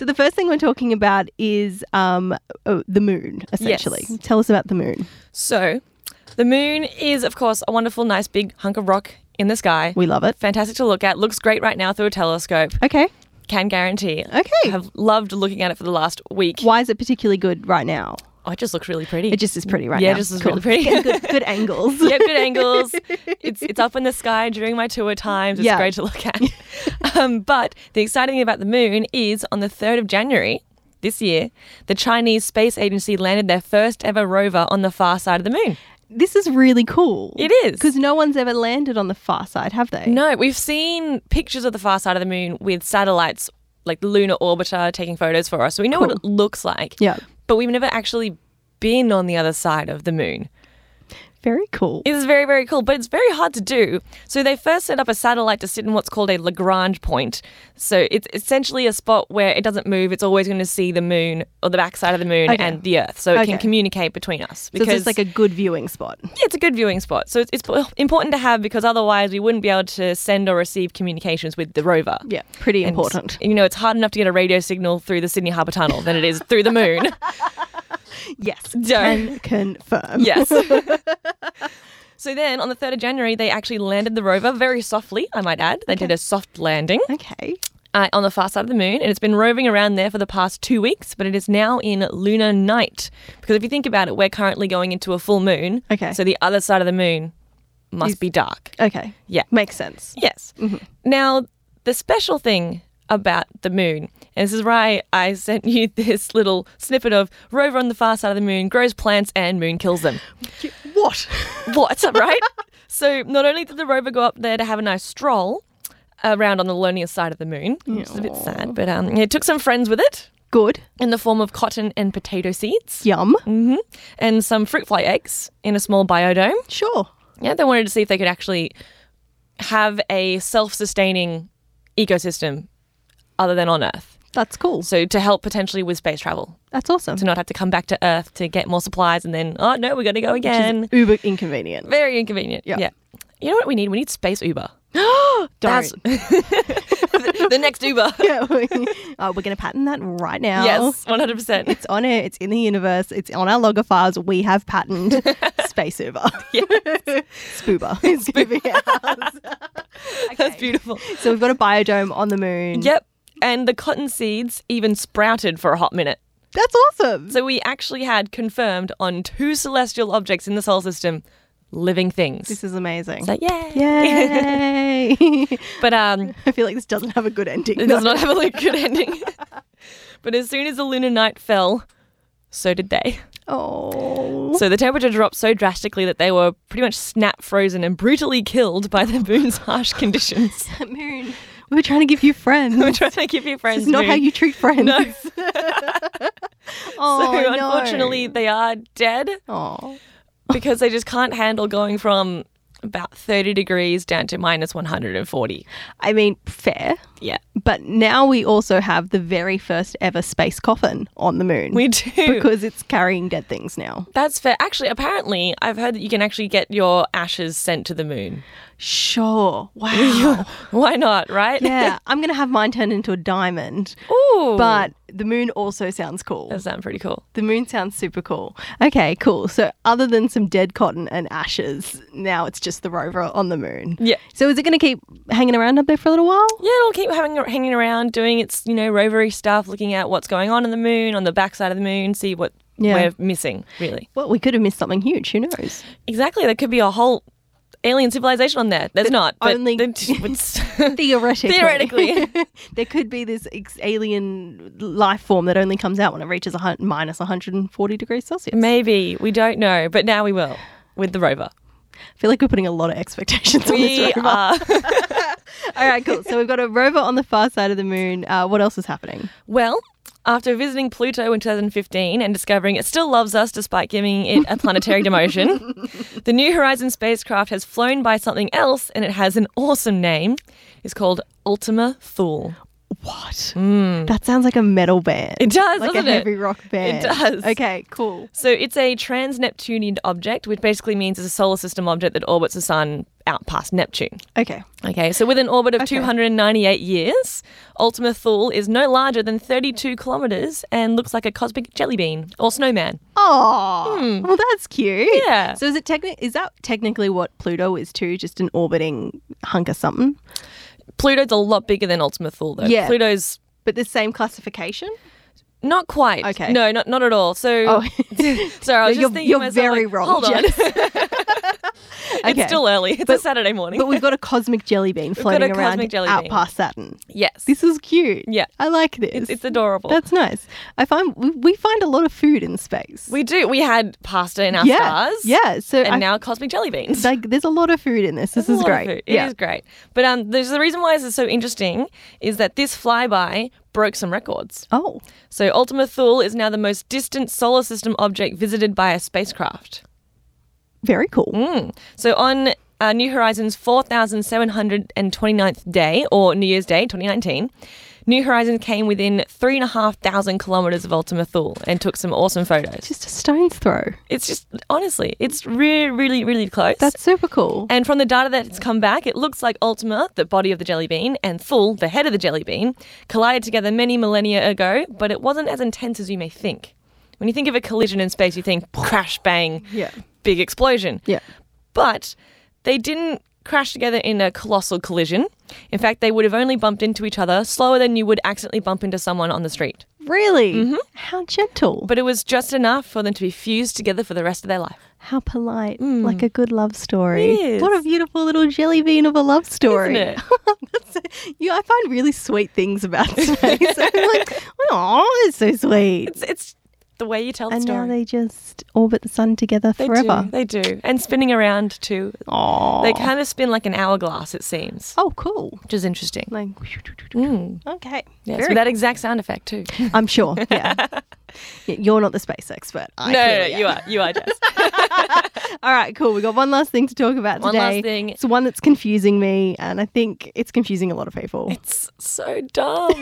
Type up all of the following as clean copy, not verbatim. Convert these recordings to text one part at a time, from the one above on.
So the first thing we're talking about is the moon, essentially. Yes. Tell us about the moon. So the moon is, of course, a wonderful, nice, big hunk of rock in the sky. We love it. Fantastic to look at. Looks great right now through a telescope. Okay. Can guarantee. Okay. I have loved looking at it for the last week. Why is it particularly good right now? Oh, it just looks really pretty. It just is pretty right now. Yeah, it just is really pretty. Getting good angles. Yeah, good angles. It's up in the sky during my tour times. It's great to look at. But the exciting thing about the moon is on the 3rd of January this year, the Chinese Space Agency landed their first ever rover on the far side of the moon. This is really cool. It is. Because no one's ever landed on the far side, have they? No, we've seen pictures of the far side of the moon with satellites like the Lunar Orbiter taking photos for us. So we know what it looks like. Yeah. But we've never actually been on the other side of the moon. Very cool. It is very, very cool, but it's very hard to do. So they first set up a satellite to sit in what's called a Lagrange point. So it's essentially a spot where it doesn't move. It's always going to see the moon or the backside of the moon and the Earth. So it can communicate between us. Because so it's like a good viewing spot. Yeah, it's a good viewing spot. So it's important to have because otherwise we wouldn't be able to send or receive communications with the rover. Yeah, pretty important. You know, it's hard enough to get a radio signal through the Sydney Harbour Tunnel than it is through the moon. Yes, can confirm. Yes. So then on the 3rd of January, they actually landed the rover very softly, I might add. They did a soft landing. Okay. On the far side of the moon, and it's been roving around there for the past 2 weeks, but it is now in lunar night. Because if you think about it, we're currently going into a full moon. Okay. So the other side of the moon must be dark. Okay. Yeah. Makes sense. Yes. Mm-hmm. Now, the special thing about the moon, and this is why I sent you this little snippet of rover on the far side of the moon grows plants and moon kills them. What? What, right? So not only did the rover go up there to have a nice stroll around on the loneliest side of the moon, which is a bit sad, but it took some friends with it. Good. In the form of cotton and potato seeds. Yum. Mm-hmm. And some fruit fly eggs in a small biodome. Sure. Yeah, they wanted to see if they could actually have a self-sustaining ecosystem other than on Earth. That's cool. So to help potentially with space travel. That's awesome. To not have to come back to Earth to get more supplies and then, oh no, we're going to go again. Which is uber inconvenient. Very inconvenient. Yeah. You know what we need? We need space Uber. Don't. That's the next Uber. Yeah, we're going to patent that right now. Yes, 100%. It's on it. It's in the universe. It's on our logger files. We have patented space Uber. Yes. Spoober. Spoobing out. Okay. That's beautiful. So we've got a biodome on the moon. Yep. And the cotton seeds even sprouted for a hot minute. That's awesome. So we actually had confirmed on 2 celestial objects in the solar system living things. This is amazing. So yay. Yay. But I feel like this doesn't have a good ending. It does not have a good ending. But as soon as the lunar night fell, so did they. Oh. So the temperature dropped so drastically that they were pretty much snap frozen and brutally killed by the moon's harsh conditions. Moon, we were trying to give you friends. We're trying to give you friends. This is not moon. how you treat friends. No. Oh, so no. unfortunately, they are dead Oh. because they just can't handle going from about 30 degrees down to minus 140. I mean, fair. Yeah. But now we also have the very first ever space coffin on the moon. We do. Because it's carrying dead things now. That's fair. Actually, apparently, I've heard that you can actually get your ashes sent to the moon. Sure. Wow. Why not, right? Yeah. I'm going to have mine turned into a diamond. Ooh. But the moon also sounds cool. That sounds pretty cool. The moon sounds super cool. Okay, cool. So other than some dead cotton and ashes, now it's just the rover on the moon. Yeah. So is it going to keep hanging around up there for a little while? Yeah, it'll keep hanging around, doing its, rovery stuff, looking at what's going on the moon, on the backside of the moon, see what we're missing, really. Well, we could have missed something huge. Who knows? Exactly. There could be a whole alien civilization on there. There's not. But only theoretically. Theoretically. There could be this alien life form that only comes out when it reaches minus 140 degrees Celsius. Maybe. We don't know. But now we will with the rover. I feel like we're putting a lot of expectations on this rover. Are. All right, cool. So we've got a rover on the far side of the moon. What else is happening? Well, after visiting Pluto in 2015 and discovering it still loves us despite giving it a planetary demotion, the New Horizons spacecraft has flown by something else and it has an awesome name. It's called Ultima Thule. What? That sounds like a metal band. It does, like doesn't a it? heavy rock band. It does. Okay, cool. So it's a trans-Neptunian object, which basically means it's a solar system object that orbits the sun out past Neptune. Okay. Okay, so with an orbit of 298 years, Ultima Thule is no larger than 32 kilometres and looks like a cosmic jelly bean or snowman. Oh, well, that's cute. Yeah. So is that technically what Pluto is too? Just an orbiting hunk of something? Pluto's a lot bigger than Ultima Thule, though. Yeah. Pluto's But the same classification? not quite. Okay. No, not at all. So, sorry, I was just thinking you're to myself, very like, wrong, hold on. Jess. Okay. It's still early. It's a Saturday morning. But we've got a cosmic jelly bean floating around out past Saturn. Yes. This is cute. Yeah. I like this. It's adorable. That's nice. I find we find a lot of food in space. We do. We had pasta in our stars. Yeah. So And now cosmic jelly beans. like, there's a lot of food in this. This is great. It is great. But there's the reason why this is so interesting is that this flyby broke some records. Oh. So Ultima Thule is now the most distant solar system object visited by a spacecraft. Very cool. So on New Horizons' 4,729th day, or New Year's Day, 2019, New Horizons came within 3,500 kilometres of Ultima Thule and took some awesome photos. Just a stone's throw. It's just, honestly, it's really, really, really close. That's super cool. And from the data that's come back, it looks like Ultima, the body of the jelly bean, and Thule, the head of the jelly bean, collided together many millennia ago, but it wasn't as intense as you may think. When you think of a collision in space, you think crash, bang, big explosion. Yeah. But they didn't crash together in a colossal collision. In fact, they would have only bumped into each other slower than you would accidentally bump into someone on the street. Really? Mm-hmm. How gentle. But it was just enough for them to be fused together for the rest of their life. How polite. Like a good love story. It is. What a beautiful little jelly bean of a love story. Isn't it? I find really sweet things about space. I'm like, oh, it's so sweet. It's the way you tell the and story. now they just orbit the sun together forever. They do. And spinning around too. Oh. They kind of spin like an hourglass, it seems. Oh, cool. Which is interesting. Like, okay. Yes, with that exact sound effect too. I'm sure. Yeah. You're not the space expert. No, you are, Jess. All right, cool. We got one last thing to talk about today. One last thing. It's one that's confusing me, and I think it's confusing a lot of people. It's so dumb.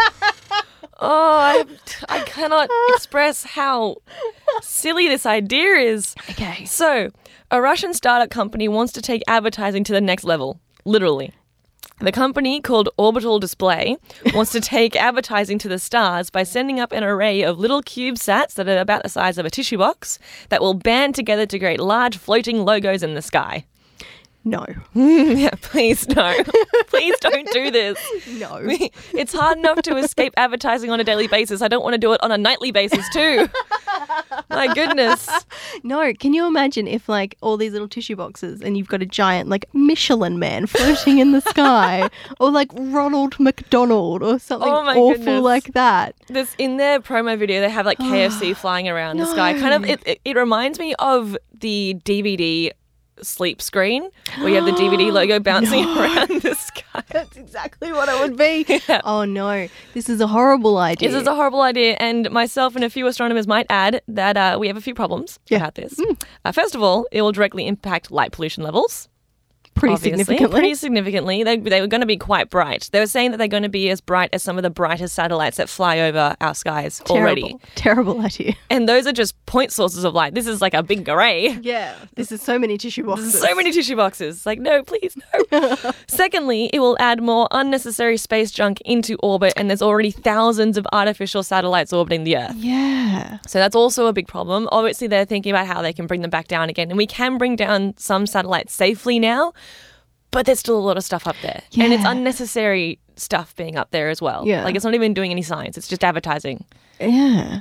I cannot express how silly this idea is. Okay. So, a Russian startup company wants to take advertising to the next level, literally. The company, called Orbital Display, wants to take advertising to the stars by sending up an array of little CubeSats that are about the size of a tissue box that will band together to create large floating logos in the sky. No. Yeah, please no. Please don't do this. No. It's hard enough to escape advertising on a daily basis. I don't want to do it on a nightly basis too. My goodness. No, can you imagine if like all these little tissue boxes and you've got a giant like Michelin man floating in the sky or like Ronald McDonald or something awful goodness. like that. This in their promo video they have like KFC flying around the sky. Kind of it reminds me of the DVD sleep screen where you have the DVD logo bouncing around the sky. That's exactly what it would be. Yeah. Oh no, this is a horrible idea. This is a horrible idea, and myself and a few astronomers might add that we have a few problems about this. First of all, it will directly impact light pollution levels. Pretty obviously. significantly. They were going to be quite bright. They were saying that they're going to be as bright as some of the brightest satellites that fly over our skies already. Terrible idea. And those are just point sources of light. This is like a big array. Yeah. This is so many tissue boxes. So many tissue boxes. Like, no, please, no. Secondly, it will add more unnecessary space junk into orbit, and there's already thousands of artificial satellites orbiting the Earth. Yeah. So that's also a big problem. Obviously, they're thinking about how they can bring them back down again. And we can bring down some satellites safely now, but there's still a lot of stuff up there. Yeah. And it's unnecessary stuff being up there as well. Yeah. Like, it's not even doing any science. It's just advertising. Yeah.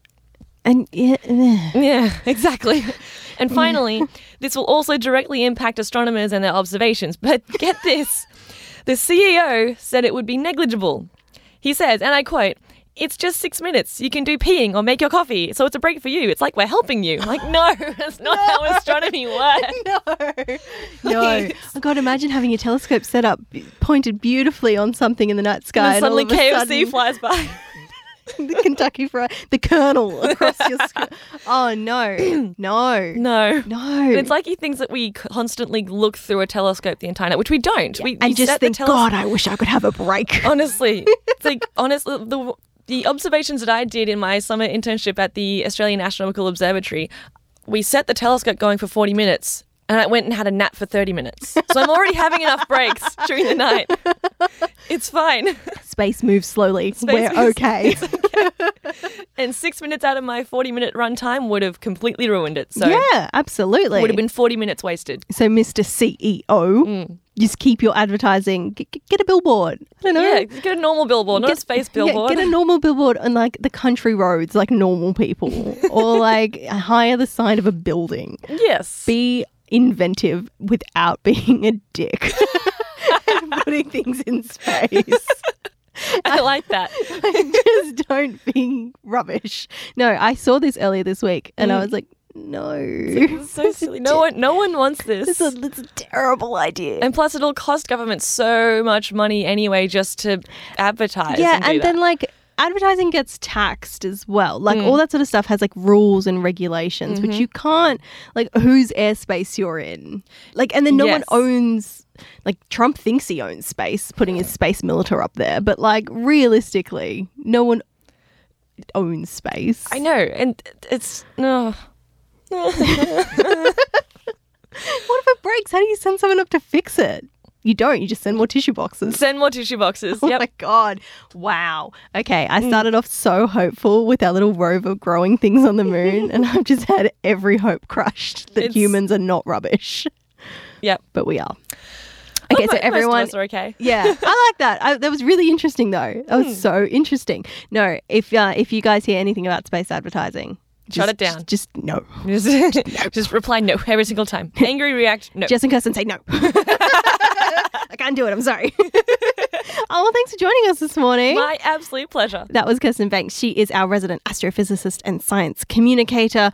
Yeah, exactly. And finally, this will also directly impact astronomers and their observations. But get this, the CEO said it would be negligible. He says, and I quote, "It's just 6 minutes. You can do peeing or make your coffee. So it's a break for you. It's like we're helping you." I'm like, no, that's not how astronomy works. No. Oh God, imagine having your telescope set up, pointed beautifully on something in the night sky. And suddenly all of a KFC sudden, flies by. the Kentucky Fried, the Colonel across your screen. Oh, no. No. No. No. And it's like he thinks that we constantly look through a telescope the entire night, which we don't. We just set think, the God, I wish I could have a break. Honestly. It's like, honestly, the observations that I did in my summer internship at the Australian Astronomical Observatory, we set the telescope going for 40 minutes and I went and had a nap for 30 minutes. So I'm already having enough breaks during the night. It's fine. Space moves slowly. We're moves- okay. And 6 minutes out of my 40-minute run time would have completely ruined it. So Yeah, absolutely. would have been 40 minutes wasted. So, Mr. CEO, just keep your advertising. Get a billboard. I don't know. Yeah, get a normal billboard, not a space billboard. Yeah, get a normal billboard on like the country roads, like normal people, or like hire the side of a building. Yes. Be inventive without being a dick and putting things in space. I like that. Just don't be rubbish. No, I saw this earlier this week and I was like, no. It's so silly. No one wants this. It's a terrible idea. And plus, it'll cost government so much money anyway just to advertise. Yeah, and then like advertising gets taxed as well. Like all that sort of stuff has like rules and regulations, which you can't, like whose airspace you're in. Like, and then no one owns, like Trump thinks he owns space, putting his space military up there. But like realistically, no one owns space. I know. And it's, no. What if it breaks? How do you send someone up to fix it? You don't. You just send more tissue boxes. Send more tissue boxes. Oh my God. Wow. Okay. I started off so hopeful with our little rover growing things on the moon, and I've just had every hope crushed that humans are not rubbish. Yep. But we are. Okay, so everyone. Most of us are okay. Yeah, I like that. That was really interesting, though. That was so interesting. No, if you guys hear anything about space advertising, shut it down. Just no. Just reply no every single time. Angry react no. Jess and Kirsten say no. I can't do it. I'm sorry. Oh, well, thanks for joining us this morning. My absolute pleasure. That was Kirsten Banks. She is our resident astrophysicist and science communicator.